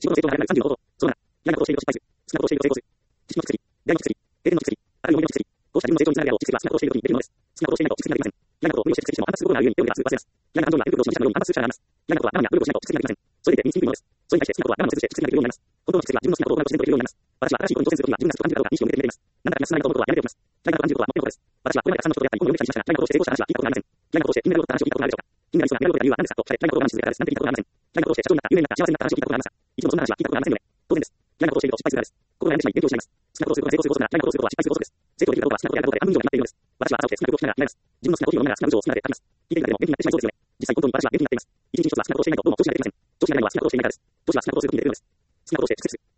仕事の成功の30のこと。そうだな。嫌なことをしていると失敗する。少なことをしていると成功する。知識の薬。大の薬。停電の薬。あるいは思いの薬。こうした自分の成長につながるであろう知識は少なことをしているときにできるのです。少なことをしていないと知識ができません。嫌なことを無理をして知識しても反発することがあるゆえに手を出す忘れます。嫌な感情には手袋をしましたのように反発する力があります。嫌なことは我慢や努力をしないと知識ができません。それで身につきにくいものです。それに対して好きなことは我慢をせずして知識ができるようになります。本当の知識は自分の好きなことを行う自然とできるようになります。私は新しいことに挑戦するときには自分が好きと感じるかどうか認識を向けてみています。なんだか今進まないと思うことはやめておきます。嫌いなことを感じることはもってのことです。私はこれまでたくさんの人と出会ったり、本を読んだりしましたが、嫌いなことをして成功した話は聞いたことがありません。嫌いなことをして金メダルを取った話を聞いたことがあるでしょうか。金メダリストがメダルを取った理由は何ですかと聞かれ、嫌いなことを我慢し続けたからです。なんて聞いたことがありません。嫌いなことをして社長になった、有名になった、幸せになった話を聞いたことがありますが、一度もそんな話は聞いたことがありませんよね。当然です。嫌いなことをしていると失敗するからです。心が病んでしまい勉強をしないます。好きなことをすることが成功することなら、嫌いなことをすることは失敗することです。成長できるかどうかは好きなことであるかどうかで半分以上になっているのです。私は朝起きて好きな曲を聴きながら考えます。自分の好きなコーヒーを飲みながら好きな嘘を好きなので書きます。聞いているだけでも元気になってしまいそうですよね。実際本当に私は元気になっています。一日一つは好きなことをしていないとどうも調子が出ていません。調子が出ないのは好きなことをしていないからです。調子は好きなことをするときに出ているのです。好きなことをして出世する。